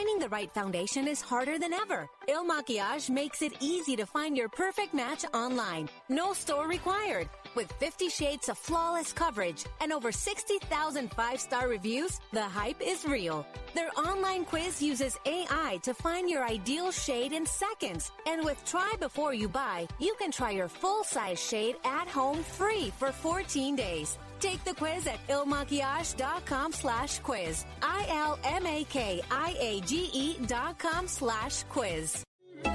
Finding the right foundation is harder than ever. Il Makiage makes it easy to find your perfect match online. No store required. With 50 shades of flawless coverage and over 60,000 5-star reviews, the hype is real. Their online quiz uses AI to find your ideal shade in seconds. And with Try Before You Buy, you can try your full-size shade at home free for 14 days. Take the quiz at ilmakiage.com/quiz. ILMAKIAGE.com/quiz.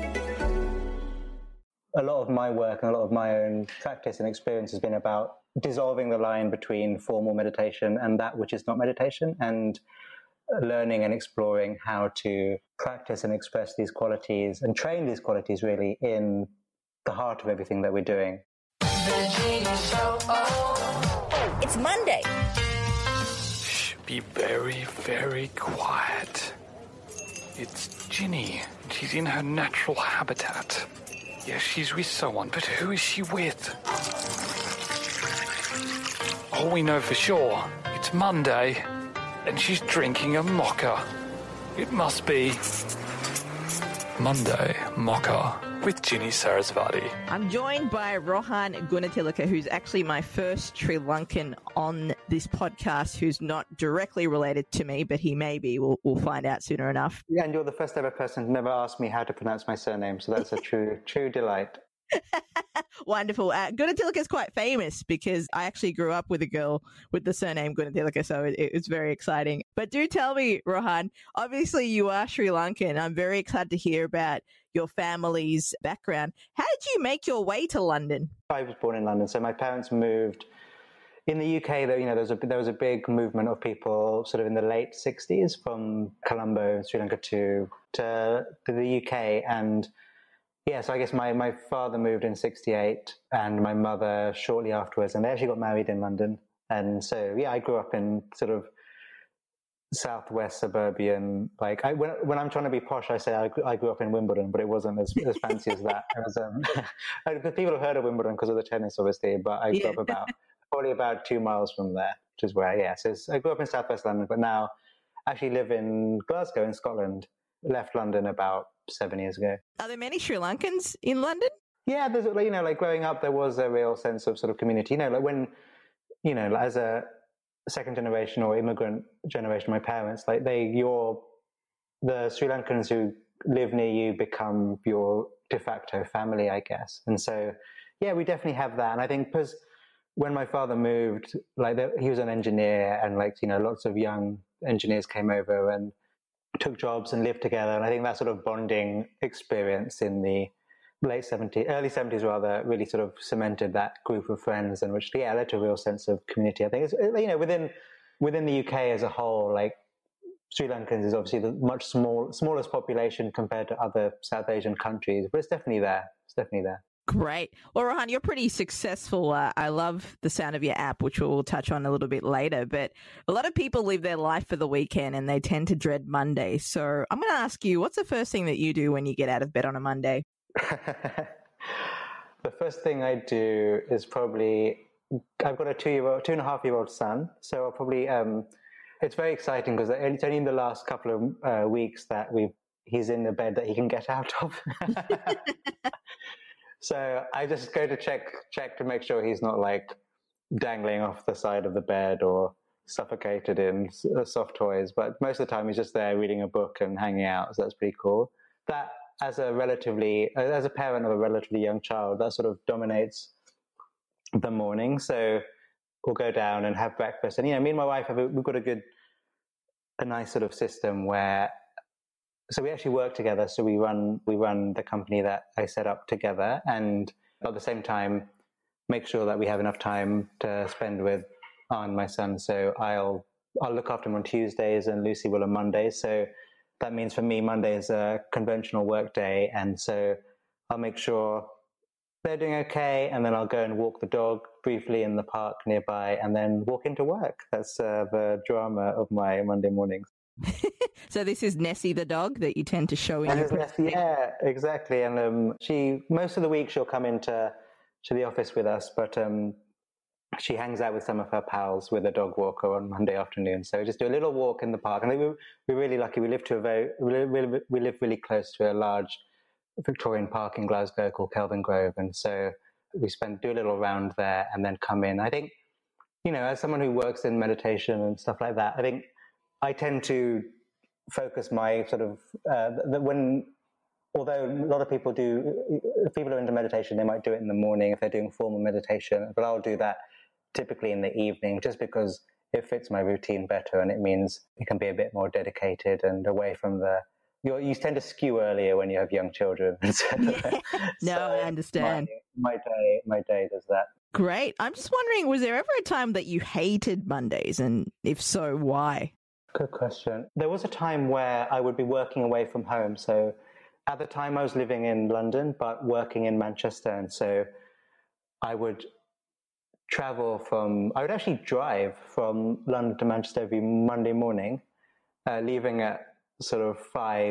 A lot of my work and a lot of my own practice and experience has been about dissolving the line between formal meditation and that which is not meditation, and learning and exploring how to practice and express these qualities and train these qualities really in the heart of everything that we're doing. It's Monday. Shh, be very, very quiet. It's Ginny. She's in her natural habitat. Yes, she's with someone, but who is she with? Oh, we know for sure. It's Monday, and she's drinking a mocha. It must be Monday Mocha with Ginny Sarasvati. I'm joined by Rohan Gunatilaka, who's actually my first Sri Lankan on this podcast, who's not directly related to me, but he may be. We'll find out sooner enough. Yeah, and you're the first ever person to never ask me how to pronounce my surname, so that's a true delight. Wonderful. Gunatilaka is quite famous because I actually grew up with a girl with the surname Gunatilaka, so it's very exciting. But do tell me, Rohan, obviously you are Sri Lankan. I'm very excited to hear about your family's background. How did you make your way to London? I was born in London, so my parents moved. In the UK, though, there was a big movement of people sort of in the late 60s from Colombo, Sri Lanka to the UK, and yeah, so I guess my father moved in 68 and my mother shortly afterwards, and they actually got married in London. And so, yeah, I grew up in sort of southwest suburban, like when I'm trying to be posh, I say I grew up in Wimbledon, but it wasn't as fancy as that. It was, people have heard of Wimbledon because of the tennis, obviously, but I grew up probably about 2 miles from there, which is where, so I grew up in southwest London, but now I actually live in Glasgow in Scotland. Left London about 7 years ago. Are there many Sri Lankans in London? Yeah, there's, like growing up, there was a real sense of sort of community. Like when, as a second generation or immigrant generation, my parents, like the Sri Lankans who live near you become your de facto family, I guess. And so, yeah, we definitely have that. And I think because when my father moved, he was an engineer, and lots of young engineers came over and took jobs and lived together. And I think that sort of bonding experience in the early 70s rather, really sort of cemented that group of friends, and which, led to a real sense of community. I think it's, within the UK as a whole, like Sri Lankans is obviously the much smallest population compared to other South Asian countries, but it's definitely there. Great. Well, Rohan, you're pretty successful. I love the sound of your app, which we'll touch on a little bit later. But a lot of people live their life for the weekend and they tend to dread Monday. So I'm going to ask you, what's the first thing that you do when you get out of bed on a Monday? The first thing I do is probably, I've got a 2.5-year-old son. So I'll probably, it's very exciting because it's only in the last couple of weeks that he's in the bed that he can get out of. So I just go to check to make sure he's not dangling off the side of the bed or suffocated in soft toys. But most of the time he's just there reading a book and hanging out. So that's pretty cool. That as a parent of a relatively young child, that sort of dominates the morning. So we'll go down and have breakfast. And, me and my wife we've got a nice sort of system where, so we actually work together. So we run the company that I set up together, and at the same time make sure that we have enough time to spend with Arne, my son. So I'll look after him on Tuesdays and Lucy will on Mondays. So that means for me, Monday is a conventional work day. And so I'll make sure they're doing okay. And then I'll go and walk the dog briefly in the park nearby and then walk into work. That's the drama of my Monday mornings. So this is Nessie the dog that you tend to show in your Nessie, yeah, exactly. And she most of the week she'll come into the office with us, but she hangs out with some of her pals with a dog walker on Monday afternoon. So we just do a little walk in the park. And we're really lucky. We live really close to a large Victorian park in Glasgow called Kelvin Grove. And so we do a little round there and then come in. I think, as someone who works in meditation and stuff like that, I think I tend to focus my sort of, although a lot of people if people are into meditation, they might do it in the morning if they're doing formal meditation, but I'll do that typically in the evening just because it fits my routine better and it means it can be a bit more dedicated and away from you tend to skew earlier when you have young children. I understand. My day does that. Great. I'm just wondering, was there ever a time that you hated Mondays? And if so, why? Good question. There was a time where I would be working away from home. So at the time I was living in London, but working in Manchester. And so I would I would actually drive from London to Manchester every Monday morning, leaving at sort of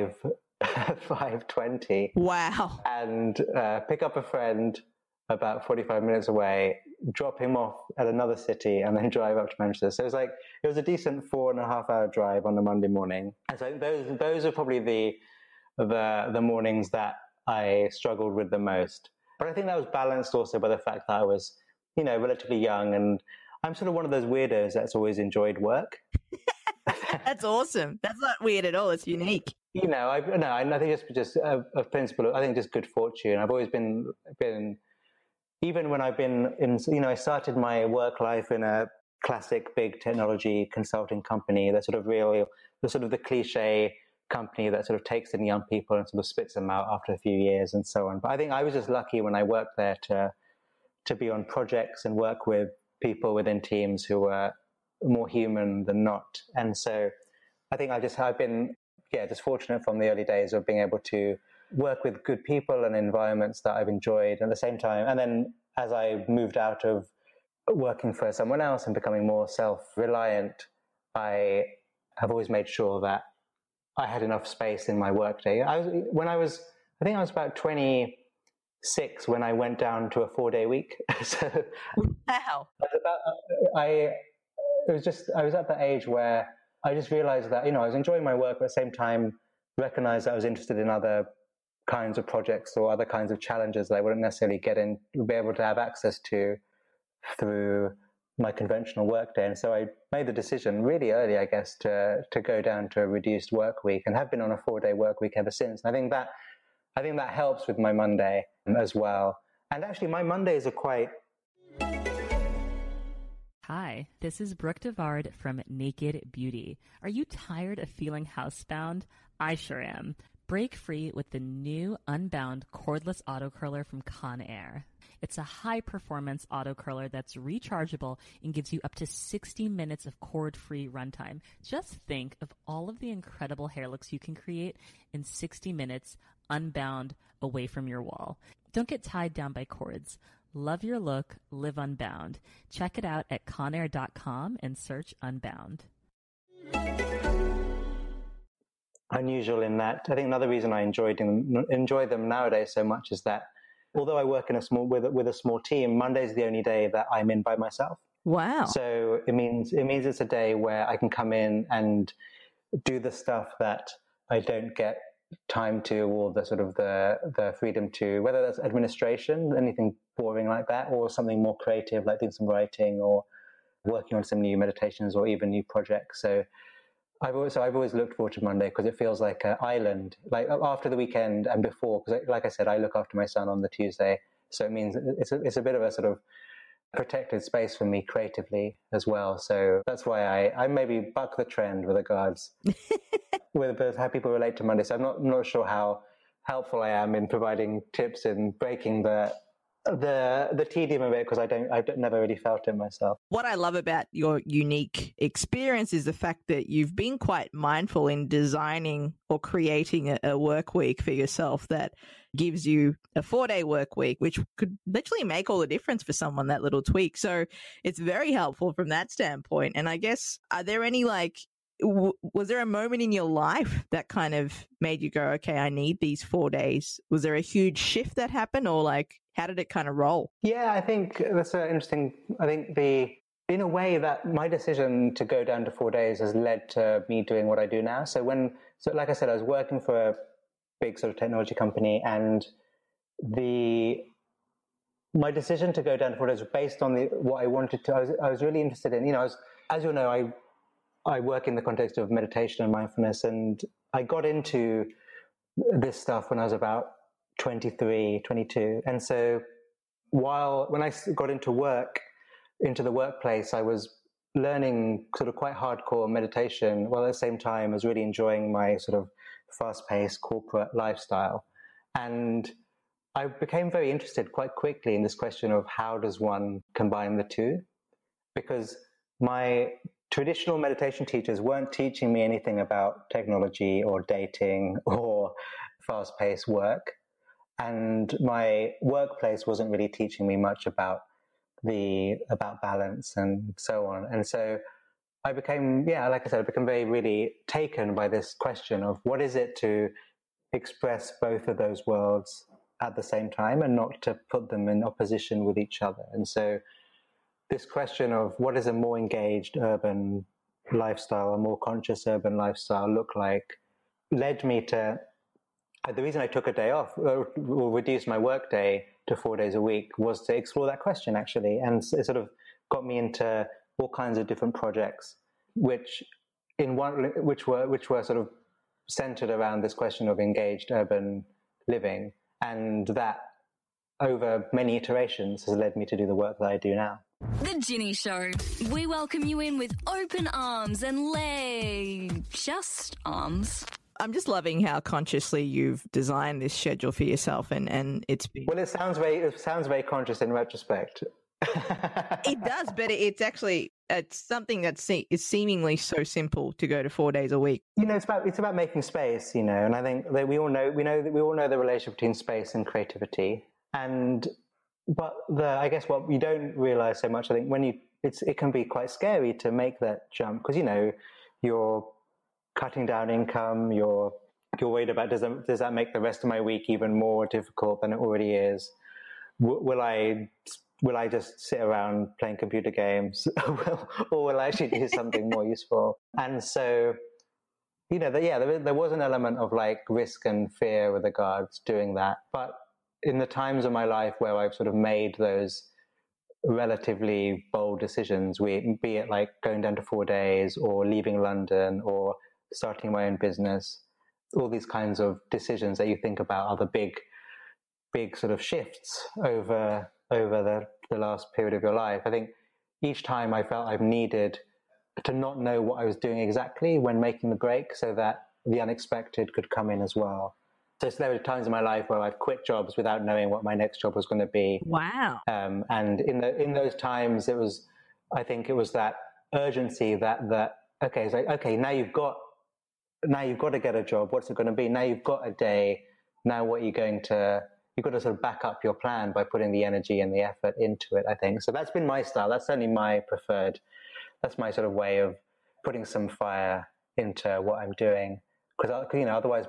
5:20. Wow. And pick up a friend about 45 minutes away, drop him off at another city, and then drive up to Manchester. So it was a decent 4.5-hour drive on a Monday morning. And so those are probably the mornings that I struggled with the most. But I think that was balanced also by the fact that I was, relatively young, and I'm sort of one of those weirdos that's always enjoyed work. That's awesome. That's not weird at all. It's unique. I think it's just a principle. I think just good fortune. I've always been even when I've been in, I started my work life in a classic big technology consulting company. That's sort of the cliche company that sort of takes in young people and sort of spits them out after a few years and so on. But I think I was just lucky when I worked there to be on projects and work with people within teams who were more human than not. And so I think I've been just fortunate from the early days of being able to work with good people and environments that I've enjoyed at the same time. And then as I moved out of working for someone else and becoming more self-reliant, I have always made sure that I had enough space in my workday. I think I was about 26 when I went down to a 4-day week. So wow. I was at the age where I just realized that, I was enjoying my work, but at the same time recognized that I was interested in other kinds of projects or other kinds of challenges that I wouldn't necessarily be able to have access to through my conventional workday. And so I made the decision really early, I guess, to go down to a reduced work week, and have been on a 4-day work week ever since. And I think that helps with my Monday as well. And actually my Mondays are quite... Hi, this is Brooke Devard from Naked Beauty. Are you tired of feeling housebound? I sure am. Break free with the new Unbound cordless auto curler from Conair. It's a high-performance auto curler that's rechargeable and gives you up to 60 minutes of cord-free runtime. Just think of all of the incredible hair looks you can create in 60 minutes unbound away from your wall. Don't get tied down by cords. Love your look, live unbound. Check it out at conair.com and search Unbound. Unusual in that. I think another reason I enjoy them nowadays so much is that although I work in with a small team, Monday's the only day that I'm in by myself. Wow. So it means it's a day where I can come in and do the stuff that I don't get time to, or the sort of the freedom to, whether that's administration, anything boring like that, or something more creative like doing some writing or working on some new meditations or even new projects. So I've always looked forward to Monday because it feels like an island, like after the weekend and before, because like I said, I look after my son on the Tuesday. So it means it's a bit of a sort of protected space for me creatively as well. So that's why I maybe buck the trend with regards with how people relate to Monday. So I'm not sure how helpful I am in providing tips and breaking the tedium of it, because I've never really felt it myself. What I love about your unique experience is the fact that you've been quite mindful in designing or creating a work week for yourself that gives you a 4-day work week, which could literally make all the difference for someone, that little tweak. So it's very helpful from that standpoint. And I guess, are there any was there a moment in your life that kind of made you go, okay, I need these 4 days? Was there a huge shift that happened, or like, how did it kind of roll? Yeah, I think that's interesting. I think in a way that my decision to go down to 4 days has led to me doing what I do now. So like I said, I was working for a big sort of technology company, and my decision to go down to 4 days was based on what I wanted to. I was really interested in, as you'll know, I work in the context of meditation and mindfulness, and I got into this stuff when I was about 23, 22. And so when I got into the workplace, I was learning sort of quite hardcore meditation, while at the same time I was really enjoying my sort of fast-paced corporate lifestyle. And I became very interested quite quickly in this question of how does one combine the two? Because my traditional meditation teachers weren't teaching me anything about technology or dating or fast-paced work. And my workplace wasn't really teaching me much about balance and so on. And so I became, like I said, I became very really taken by this question of what is it to express both of those worlds at the same time and not to put them in opposition with each other. And so this question of what does a more engaged urban lifestyle, a more conscious urban lifestyle look like, led me to, the reason I took a day off or reduced my work day to 4 days a week was to explore that question, actually. And it sort of got me into all kinds of different projects, which were sort of centered around this question of engaged urban living. And that, over many iterations, has led me to do the work that I do now. The Ginny Show. We welcome you in with open arms and just arms. I'm just loving how consciously you've designed this schedule for yourself, and it's been... Well, it sounds very conscious in retrospect. It does, but it's something that is seemingly so simple to go to 4 days a week. It's about making space, and I think that we all know the relationship between space and creativity. But I guess what you don't realize so much, I think, it can be quite scary to make that jump, because you're cutting down income, you're worried about does that make the rest of my week even more difficult than it already is? Will I just sit around playing computer games, or will I actually do something more useful? And so, there was an element of like risk and fear with regards to doing that. But in the times of my life where I've sort of made those relatively bold decisions, be it like going down to 4 days or leaving London or starting my own business, all these kinds of decisions that you think about are the big sort of shifts over the last period of your life. I think each time I felt I've needed to not know what I was doing exactly when making the break, so that the unexpected could come in as well. So there were times in my life where I've quit jobs without knowing what my next job was going to be. Wow. And in those times, I think it was that urgency that okay, it's like, okay, now you've got to get a job. What's it going to be? Now you've got a day. Now you've got to sort of back up your plan by putting the energy and the effort into it, I think. So that's been my style. That's certainly that's my sort of way of putting some fire into what I'm doing. Because, otherwise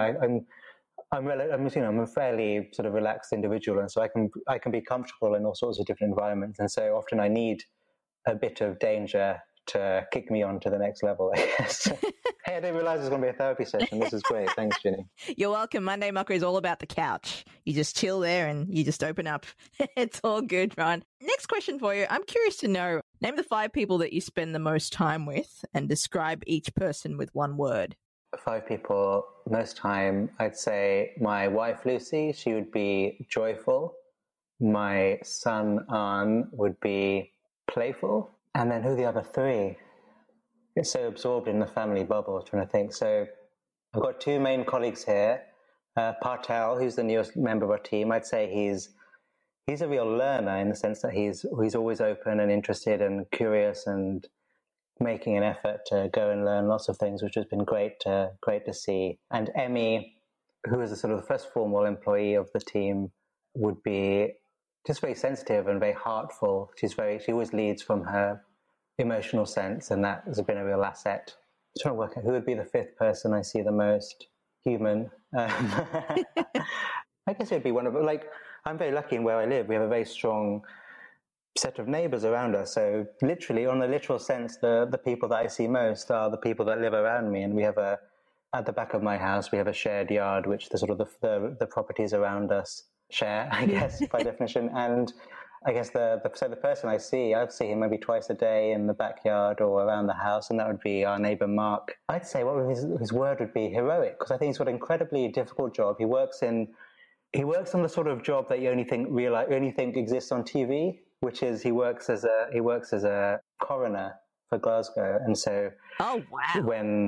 I'm a fairly sort of relaxed individual, and so I can be comfortable in all sorts of different environments. And so often I need a bit of danger to kick me on to the next level, I guess. Hey, I didn't realize it was going to be a therapy session. This is great. Thanks, Ginny. You're welcome. Monday Mucker is all about the couch. You just chill there and you just open up. It's all good, Ron. Next question for you. I'm curious to know, name the 5 people that you spend the most time with and describe each person with one word. 5 people, most time, I'd say my wife, Lucy, she would be joyful. My son, An, would be playful. And then who are the other 3? It's so absorbed in the family bubble, trying to think. So I've got 2 main colleagues here. Partel, who's the newest member of our team, I'd say he's a real learner in the sense that he's always open and interested and curious and making an effort to go and learn lots of things, which has been great to see. And Emmy, who is the sort of the first formal employee of the team, would be just very sensitive and very heartful. She always leads from her emotional sense, and that has been a real asset trying to work out who would be the fifth person I see the most human. I guess it would be one of, like, I'm very lucky in where I live. We have a very strong set of neighbors around us. So literally, on a literal sense, the people that I see most are the people that live around me. And we have at the back of my house, we have a shared yard, which the sort of the properties around us share, I guess, by definition. And I guess so the person I'd see him maybe twice a day in the backyard or around the house, and that would be our neighbor Mark. I'd say his word would be heroic, because I think he's got an incredibly difficult job. He works on the sort of job that you only think exists on TV, which is he works as a coroner for Glasgow. And so oh wow,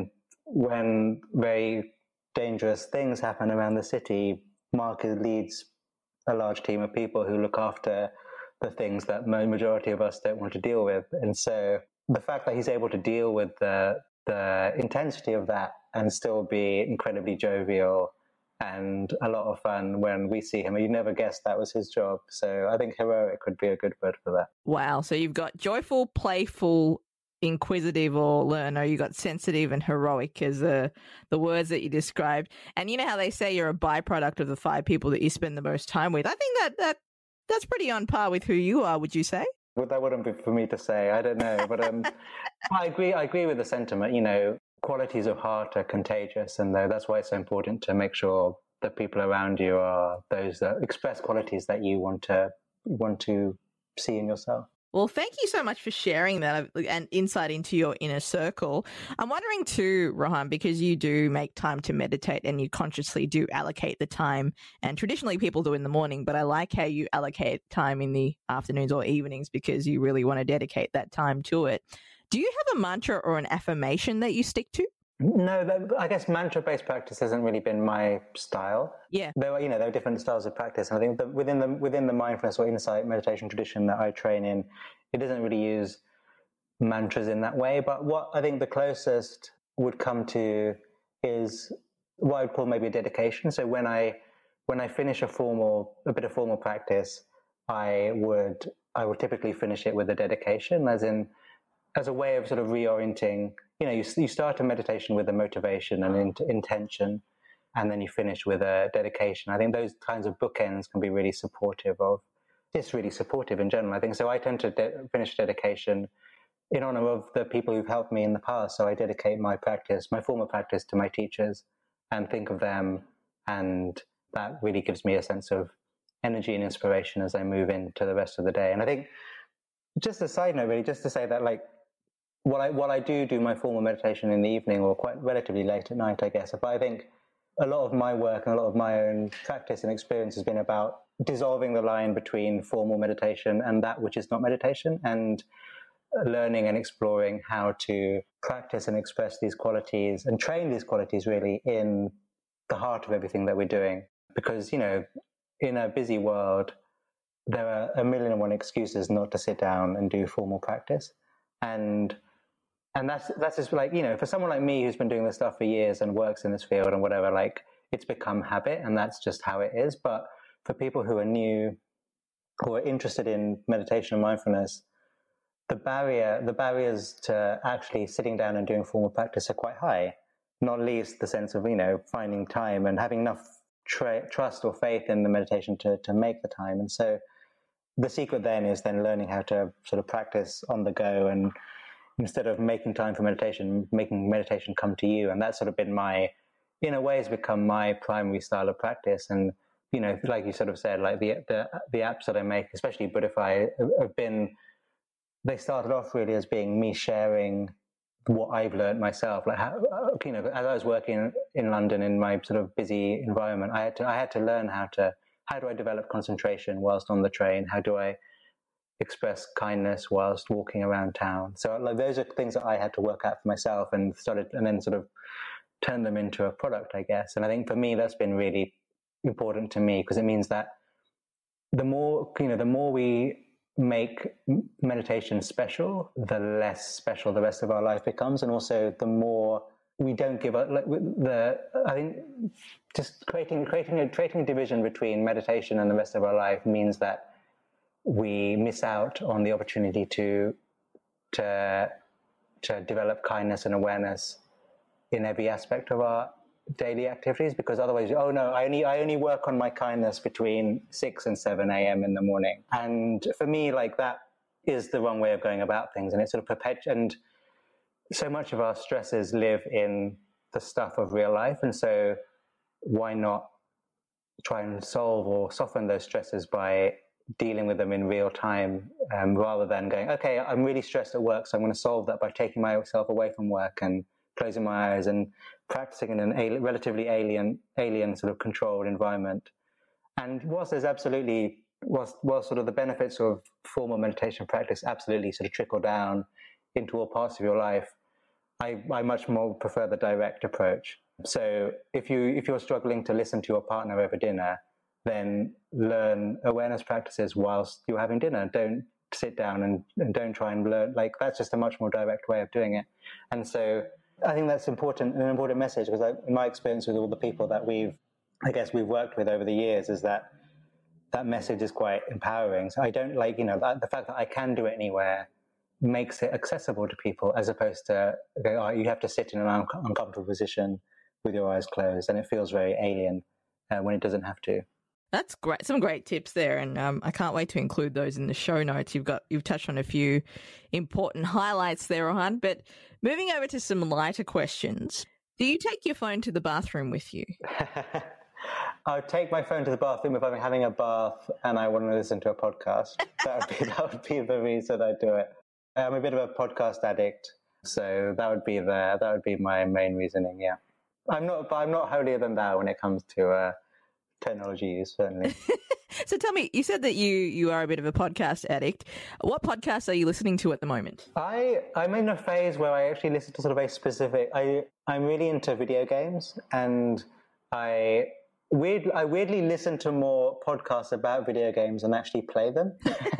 when very dangerous things happen around the city, Mark leads a large team of people who look after the things that the majority of us don't want to deal with. And so the fact that he's able to deal with the intensity of that and still be incredibly jovial and a lot of fun when we see him, you never guessed that was his job. So I think heroic would be a good word for that. Wow. So you've got joyful, playful, inquisitive, or learner. You got sensitive and heroic as the words that you described. And you know how they say you're a byproduct of the 5 people that you spend the most time with. I think that's pretty on par with who you are, would you say? Well, that wouldn't be for me to say. I don't know, but I agree with the sentiment. You know, qualities of heart are contagious, and that's why it's so important to make sure the people around you are those that express qualities that you want to see in yourself. Well, thank you so much for sharing that and insight into your inner circle. I'm wondering too, Rohan, because you do make time to meditate and you consciously do allocate the time, and traditionally people do in the morning, but I like how you allocate time in the afternoons or evenings because you really want to dedicate that time to it. Do you have a mantra or an affirmation that you stick to? No, I guess mantra-based practice hasn't really been my style. Yeah, there are different styles of practice, and I think that within the mindfulness or insight meditation tradition that I train in, it doesn't really use mantras in that way. But what I think the closest would come to is what I would call maybe a dedication. So when I finish a bit of formal practice, I would typically finish it with a dedication, as a way of sort of reorienting. You know, you start a meditation with a motivation and intention, and then you finish with a dedication. I think those kinds of bookends can be really supportive in general, I think. So I tend to finish dedication in honor of the people who've helped me in the past. So I dedicate my formal practice to my teachers and think of them, and that really gives me a sense of energy and inspiration as I move into the rest of the day. And I think, just a side note really, just to say that, like, while I do my formal meditation in the evening or quite relatively late at night, I guess, but I think a lot of my work and a lot of my own practice and experience has been about dissolving the line between formal meditation and that which is not meditation, and learning and exploring how to practice and express these qualities and train these qualities really in the heart of everything that we're doing. Because, you know, in a busy world, there are 1,000,001 excuses not to sit down and do formal practice. And that's just, like, you know, for someone like me who's been doing this stuff for years and works in this field and whatever, like, it's become habit, and that's just how it is. But for people who are new, who are interested in meditation and mindfulness, the barriers to actually sitting down and doing formal practice are quite high, not least the sense of, you know, finding time and having enough trust or faith in the meditation to make the time. And so the secret then is learning how to sort of practice on the go, and instead of making time for meditation, making meditation come to you. And that's sort of been in a way, has become my primary style of practice. And, you know, like you sort of said, like the apps that I make, especially Buddhify, they started off really as being me sharing what I've learned myself. Like, how, you know, as I was working in London in my sort of busy environment, I had to learn how do I develop concentration whilst on the train? How do I express kindness whilst walking around town? So, like, those are things that I had to work out for myself, and then sort of turn them into a product, I guess. And I think for me, that's been really important to me, because it means that the more we make meditation special, the less special the rest of our life becomes. And also the more we don't give up, I think just creating a division between meditation and the rest of our life means that we miss out on the opportunity to develop kindness and awareness in every aspect of our daily activities, because otherwise, oh no, I only work on my kindness between 6 and 7 a.m. in the morning. And for me, like, that is the wrong way of going about things. And it sort of and so much of our stresses live in the stuff of real life. And so why not try and solve or soften those stresses by dealing with them in real time, rather than going, okay, I'm really stressed at work, so I'm going to solve that by taking myself away from work and closing my eyes and practicing in a relatively alien sort of controlled environment. And whilst there's absolutely, whilst sort of the benefits of formal meditation practice absolutely sort of trickle down into all parts of your life, I much more prefer the direct approach. So if you're struggling to listen to your partner over dinner, then learn awareness practices whilst you're having dinner. Don't sit down and don't try and learn. Like, that's just a much more direct way of doing it. And so I think that's an important message, because in my experience with all the people that we've worked with over the years, is that message is quite empowering. So I don't like, the fact that I can do it anywhere makes it accessible to people, as opposed to, okay, oh, you have to sit in an uncomfortable position with your eyes closed, and it feels very alien when it doesn't have to. That's great. Some great tips there, and I can't wait to include those in the show notes. You've touched on a few important highlights there, Rohan. But moving over to some lighter questions, do you take your phone to the bathroom with you? I would take my phone to the bathroom if I'm having a bath and I want to listen to a podcast. That would be the reason I do it. I'm a bit of a podcast addict, so that would be my main reasoning. Yeah, I'm not holier than thou when it comes to technology use, certainly. So tell me, you said that you are a bit of a podcast addict. What podcasts are you listening to at the moment? I'm in a phase where I actually listen to sort of a specific. I'm really into video games, and I weirdly listen to more podcasts about video games than actually play them.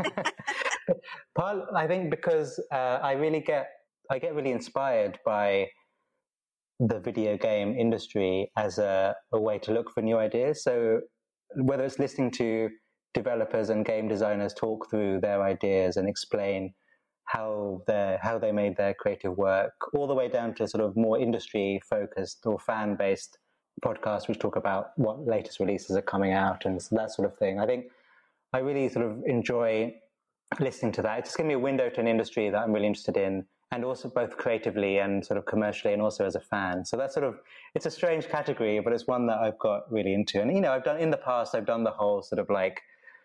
I think because I get really inspired by the video game industry as a way to look for new ideas. So whether it's listening to developers and game designers talk through their ideas and explain how they made their creative work, all the way down to sort of more industry focused or fan based podcasts which talk about what latest releases are coming out and that sort of thing. I think I really sort of enjoy listening to that. It's just giving me a window to an industry that I'm really interested in, and also both creatively and sort of commercially, and also as a fan. So that's sort of, it's a strange category, but it's one that I've got really into. And, I've done the whole sort of like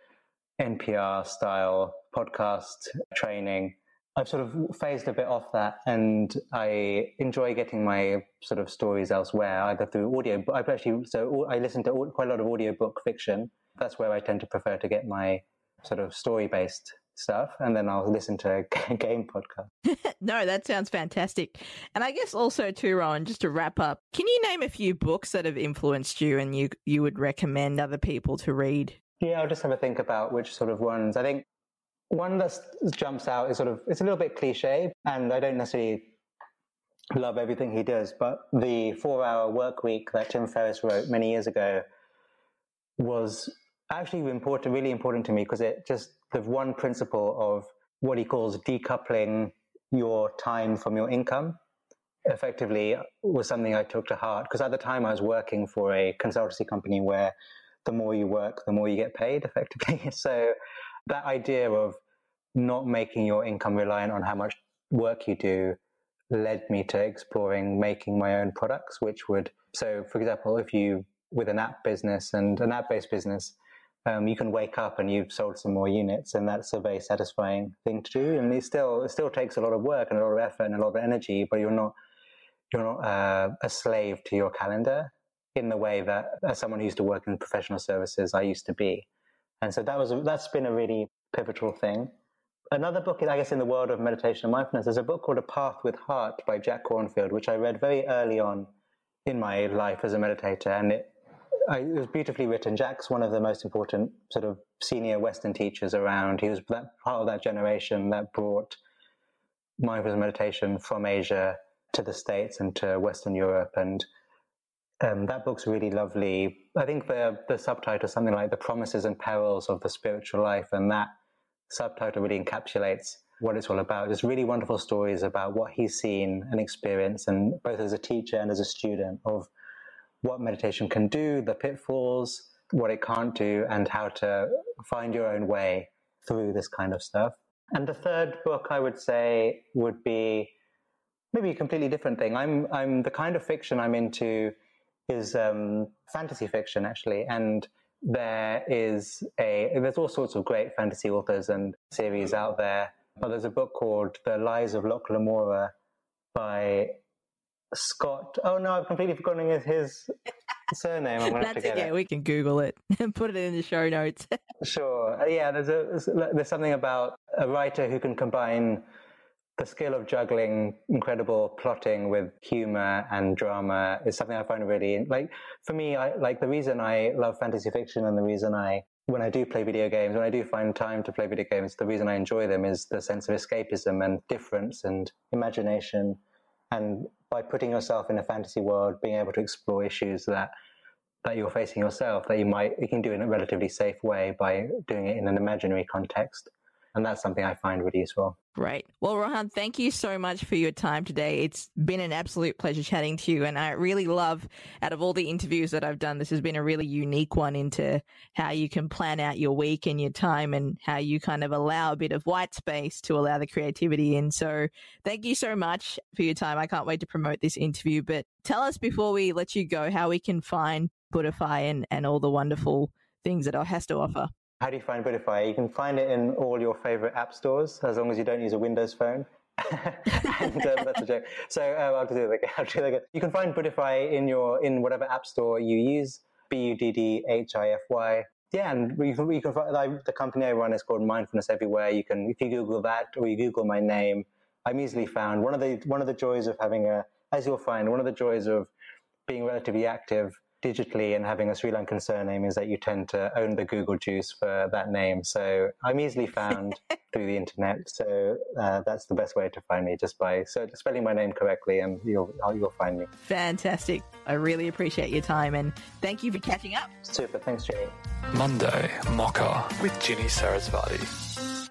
NPR style podcast training. I've sort of phased a bit off that, and I enjoy getting my sort of stories elsewhere, either through audio. But I listen to quite a lot of audiobook fiction. That's where I tend to prefer to get my sort of story-based stuff, and then I'll listen to a game podcast. No, that sounds fantastic. And I guess also too, Rohan, just to wrap up, can you name a few books that have influenced you and you would recommend other people to read? Yeah, I'll just have a think about which sort of ones. I think one that jumps out is it's a little bit cliche, and I don't necessarily love everything he does, but the 4-Hour Work Week that Tim Ferriss wrote many years ago was actually really important to me, because it just, the one principle of what he calls decoupling your time from your income effectively was something I took to heart, because at the time I was working for a consultancy company where the more you work, the more you get paid effectively. So that idea of not making your income reliant on how much work you do led me to exploring making my own products, so for example, if you, with an app business and an app-based business, you can wake up and you've sold some more units, and that's a very satisfying thing to do. And it still takes a lot of work and a lot of effort and a lot of energy, but you're not a slave to your calendar in the way that, as someone who used to work in professional services, I used to be. And so that's been a really pivotal thing. Another book, I guess, in the world of meditation and mindfulness, there's a book called A Path with Heart by Jack Kornfield, which I read very early on in my life as a meditator, and it was beautifully written. Jack's one of the most important sort of senior Western teachers around. He was part of that generation that brought mindfulness meditation from Asia to the States and to Western Europe. And that book's really lovely. I think the subtitle is something like The Promises and Perils of the Spiritual Life, and that subtitle really encapsulates what it's all about. Just really wonderful stories about what he's seen and experienced, and both as a teacher and as a student, of what meditation can do, the pitfalls, what it can't do, and how to find your own way through this kind of stuff. And the third book I would say would be maybe a completely different thing. I'm the kind of fiction I'm into is fantasy fiction, actually, and there's all sorts of great fantasy authors and series out there. But there's a book called The Lies of Locke Lamora by Scott. Oh no, I've completely forgotten his surname. I'm going to forget it. We can Google it and put it in the show notes. Sure. Yeah, there's something about a writer who can combine the skill of juggling incredible plotting with humor and drama is something I find really, like, for me, the reason I love fantasy fiction and the reason when I do play video games, when I do find time to play video games, the reason I enjoy them is the sense of escapism and difference and imagination. And by putting yourself in a fantasy world, being able to explore issues that you're facing yourself, that you can do in a relatively safe way by doing it in an imaginary context. And that's something I find really useful. Great. Well, Rohan, thank you so much for your time today. It's been an absolute pleasure chatting to you. And I really love, out of all the interviews that I've done, this has been a really unique one into how you can plan out your week and your time and how you kind of allow a bit of white space to allow the creativity in. So thank you so much for your time. I can't wait to promote this interview. But tell us before we let you go how we can find Buddhify and all the wonderful things that it has to offer. How do you find Buddhify? You can find it in all your favorite app stores, as long as you don't use a Windows phone. And that's a joke. So I'll do that again. You can find Buddhify in whatever app store you use, Buddhify. Yeah, and you can find, the company I run is called Mindfulness Everywhere. If you Google that or you Google my name, I'm easily found. One of the joys of having as you'll find, one of the joys of being relatively active digitally and having a Sri Lankan surname is that you tend to own the Google juice for that name. So I'm easily found through the internet. So that's the best way to find me, just by spelling my name correctly, and you'll find me. Fantastic. I really appreciate your time, and thank you for catching up. Super. Thanks, Jenny. Monday Mocha with Ginny Sarasvati.